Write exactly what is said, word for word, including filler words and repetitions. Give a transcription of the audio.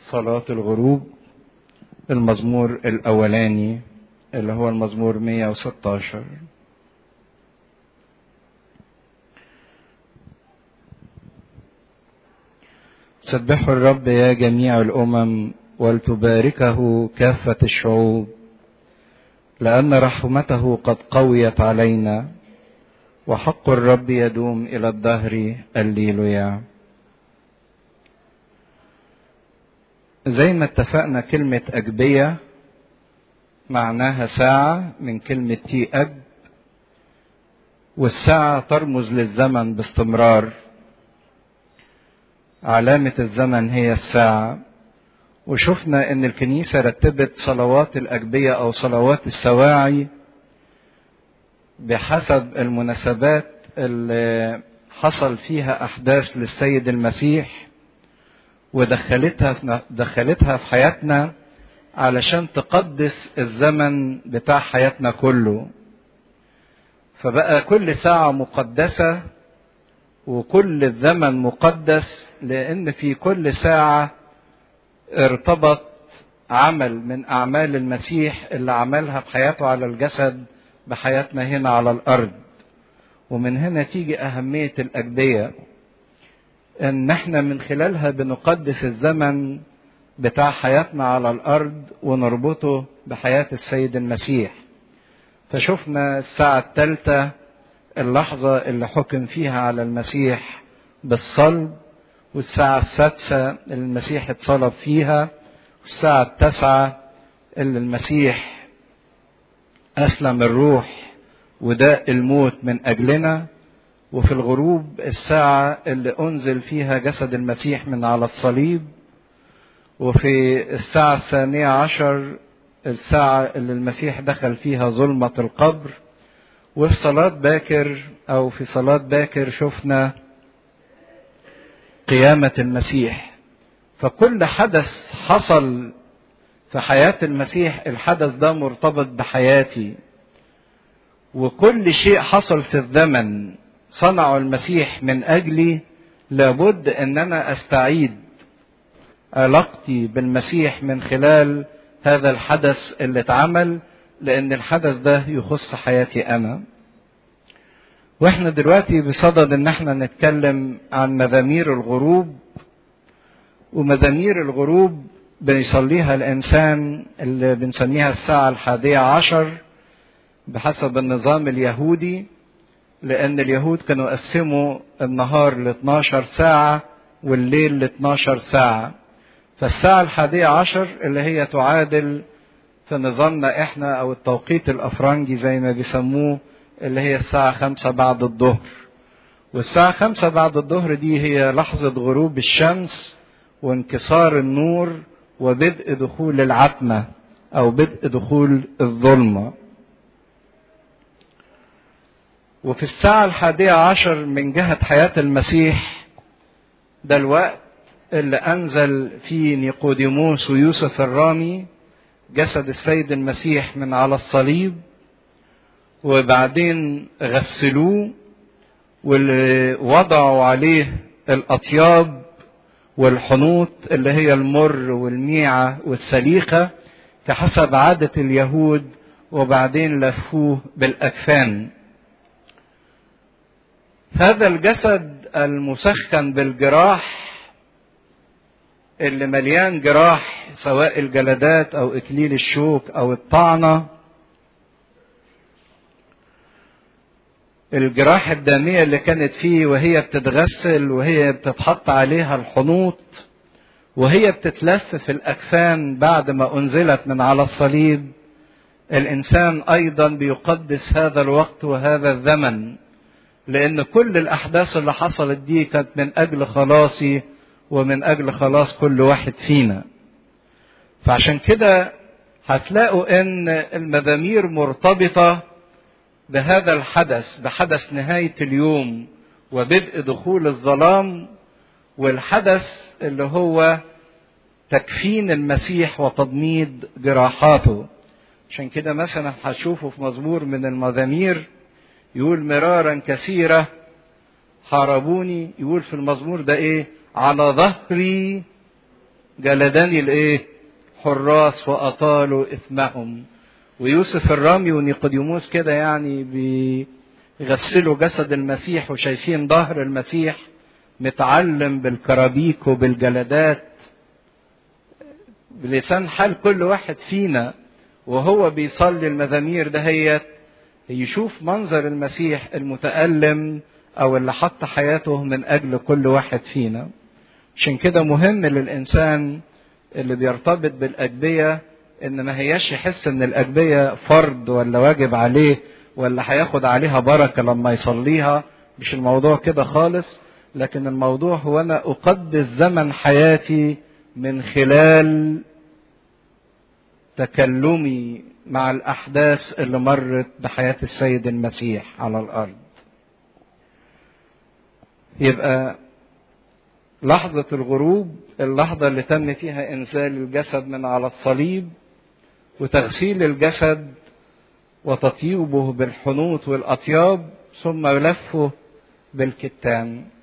صلاة الغروب المزمور الأولاني اللي هو المزمور مئة وستة عشر. سبحوا الرب يا جميع الأمم ولتباركه كافة الشعوب، لأن رحمته قد قويت علينا وحق الرب يدوم إلى الدهر. هللويا. زي ما اتفقنا كلمة أجبية معناها ساعة من كلمة تي أج، والساعة ترمز للزمن باستمرار. علامة الزمن هي الساعة. وشفنا ان الكنيسة رتبت صلوات الأجبية او صلوات السواعي بحسب المناسبات اللي حصل فيها احداث للسيد المسيح، ودخلتها دخلتها في حياتنا علشان تقدس الزمن بتاع حياتنا كله. فبقى كل ساعة مقدسة وكل الزمن مقدس، لأن في كل ساعة ارتبط عمل من أعمال المسيح اللي عملها في حياته على الجسد بحياتنا هنا على الأرض. ومن هنا تيجي أهمية الأجبية، إن احنا من خلالها بنقدس الزمن بتاع حياتنا على الأرض ونربطه بحياة السيد المسيح. فشفنا الساعة الثالثة اللحظة اللي حكم فيها على المسيح بالصلب، والساعة السادسة اللي المسيح اتصلب فيها، والساعة التاسعة اللي المسيح أسلم الروح وداء الموت من أجلنا، وفي الغروب الساعة اللي أنزل فيها جسد المسيح من على الصليب، وفي الساعة الثانية عشر الساعة اللي المسيح دخل فيها ظلمة القبر. وفي صلاة باكر أو في صلاة باكر شفنا قيامة المسيح. فكل حدث حصل في حياة المسيح الحدث ده مرتبط بحياتي، وكل شيء حصل في الزمن صنعه المسيح من أجلي لابد أن أنا أستعيد علاقتي بالمسيح من خلال هذا الحدث اللي اتعمل، لأن الحدث ده يخص حياتي أنا. واحنا دلوقتي بصدد ان احنا نتكلم عن مزامير الغروب. ومزامير الغروب بيصليها الانسان اللي بنسميها الساعة الحادية عشر بحسب النظام اليهودي، لان اليهود كانوا قسموا النهار ل اثناشر ساعة والليل ل اثناشر ساعة. فالساعة الحادية عشر اللي هي تعادل في نظامنا احنا او التوقيت الافرنجي زي ما بيسموه اللي هي الساعة خمسة بعد الظهر. والساعة خمسة بعد الظهر دي هي لحظة غروب الشمس وانكسار النور وبدء دخول العتمة أو بدء دخول الظلمة. وفي الساعة الحادية عشر من جهة حياة المسيح ده الوقت اللي أنزل فيه نيقوديموس ويوسف الرامي جسد السيد المسيح من على الصليب، وبعدين غسلوه ووضعوا عليه الأطياب والحنوط اللي هي المر والميعة والسليخة كحسب عادة اليهود، وبعدين لفوه بالأكفان. هذا الجسد المسخن بالجراح اللي مليان جراح سواء الجلدات أو إكليل الشوك أو الطعنة، الجراح الدامية اللي كانت فيه وهي بتتغسل وهي بتتحط عليها الحنوط وهي بتتلف في الأكفان بعد ما أنزلت من على الصليب. الإنسان أيضا بيقدس هذا الوقت وهذا الزمن، لأن كل الأحداث اللي حصلت دي كانت من أجل خلاصي ومن أجل خلاص كل واحد فينا. فعشان كده هتلاقوا أن المزامير مرتبطة بهذا الحدث، بحدث نهاية اليوم وبدء دخول الظلام، والحدث اللي هو تكفين المسيح وتضميد جراحاته. عشان كده مثلا هتشوفوا في مزمور من المزامير يقول مرارا كثيرة حاربوني، يقول في المزمور ده ايه؟ على ظهري جلداني الايه حراس واطالوا اثمهم. ويوسف الرامي ونيقوديموس كده يعني بيغسلوا جسد المسيح وشايفين ظهر المسيح متعلم بالكرابيك وبالجلدات. بلسان حال كل واحد فينا وهو بيصلي المزامير دهيت يشوف منظر المسيح المتألم او اللي حط حياته من اجل كل واحد فينا. عشان كده مهم للانسان اللي بيرتبط بالاجبية ان ما هياش يحس ان الاجبية فرض ولا واجب عليه ولا هياخد عليها بركة لما يصليها. مش الموضوع كده خالص، لكن الموضوع هو انا اقدس زمن حياتي من خلال تكلمي مع الاحداث اللي مرت بحياة السيد المسيح على الارض. يبقى لحظة الغروب اللحظة اللي تم فيها انزال الجسد من على الصليب وتغسيل الجسد وتطيبه بالحنوط والاطياب ثم لفه بالكتان.